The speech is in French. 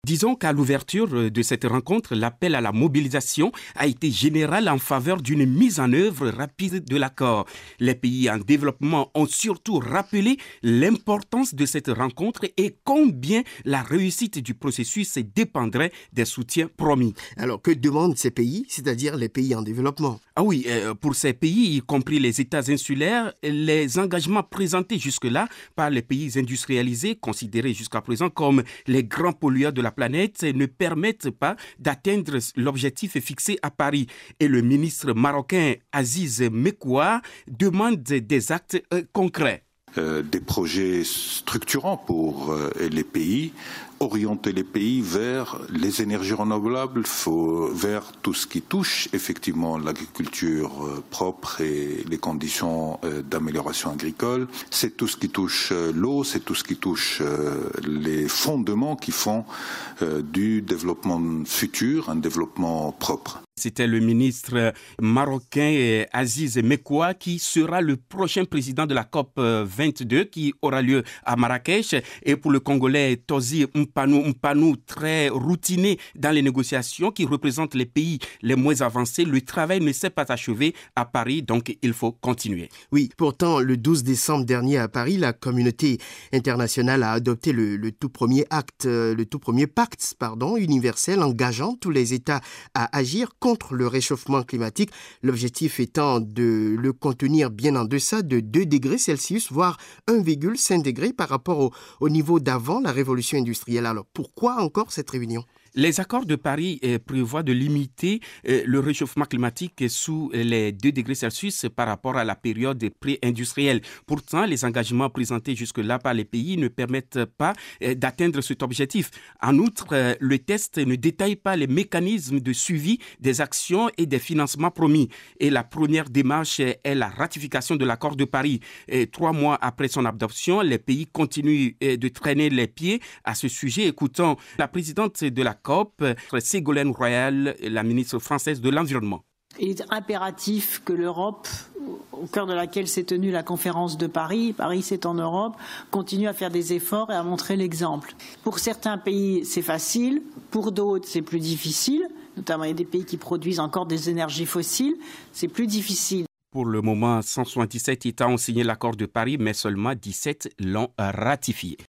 Disons qu'à l'ouverture de cette rencontre, l'appel à la mobilisation a été général en faveur d'une mise en œuvre rapide de l'accord. Les pays en développement ont surtout rappelé l'importance de cette rencontre et combien la réussite du processus dépendrait des soutiens promis. Alors, que demandent ces pays, c'est-à-dire les pays en développement? Ah oui, pour ces pays, y compris les États insulaires, les engagements présentés jusque-là par les pays industrialisés, considérés jusqu'à présent comme les grands pollueurs de la planète, ne permettent pas d'atteindre l'objectif fixé à Paris. Et le ministre marocain Aziz Mekwa demande des actes concrets. Des projets structurants pour les pays, orienter les pays vers les énergies renouvelables, vers tout ce qui touche effectivement l'agriculture propre et les conditions d'amélioration agricole. C'est tout ce qui touche l'eau, c'est tout ce qui touche les fondements qui font du développement futur un développement propre. C'était le ministre marocain Aziz Mekwa qui sera le prochain président de la COP 22 qui aura lieu à Marrakech. Et pour le Congolais Tozi Mpanou, très routiné dans les négociations, qui représente les pays les moins avancés, le travail ne s'est pas achevé à Paris, donc il faut continuer. Oui, pourtant, le 12 décembre dernier à Paris, la communauté internationale a adopté le tout premier pacte universel engageant tous les États à agir contre le réchauffement climatique, l'objectif étant de le contenir bien en deçà de 2 degrés Celsius, voire 1,5 degré par rapport au niveau d'avant la révolution industrielle. Alors pourquoi encore cette réunion ? Les accords de Paris prévoient de limiter le réchauffement climatique sous les 2 degrés Celsius par rapport à la période pré-industrielle. Pourtant, les engagements présentés jusque-là par les pays ne permettent pas d'atteindre cet objectif. En outre, le texte ne détaille pas les mécanismes de suivi des actions et des financements promis. Et la première démarche est la ratification de l'accord de Paris. 3 mois après son adoption, les pays continuent de traîner les pieds à ce sujet. Écoutons la présidente de la COP, Ségolène Royal, la ministre française de l'Environnement. Il est impératif que l'Europe, au cœur de laquelle s'est tenue la conférence de Paris, Paris c'est en Europe, continue à faire des efforts et à montrer l'exemple. Pour certains pays, c'est facile, pour d'autres, c'est plus difficile. Notamment, il y a des pays qui produisent encore des énergies fossiles, c'est plus difficile. Pour le moment, 177 États ont signé l'accord de Paris, mais seulement 17 l'ont ratifié.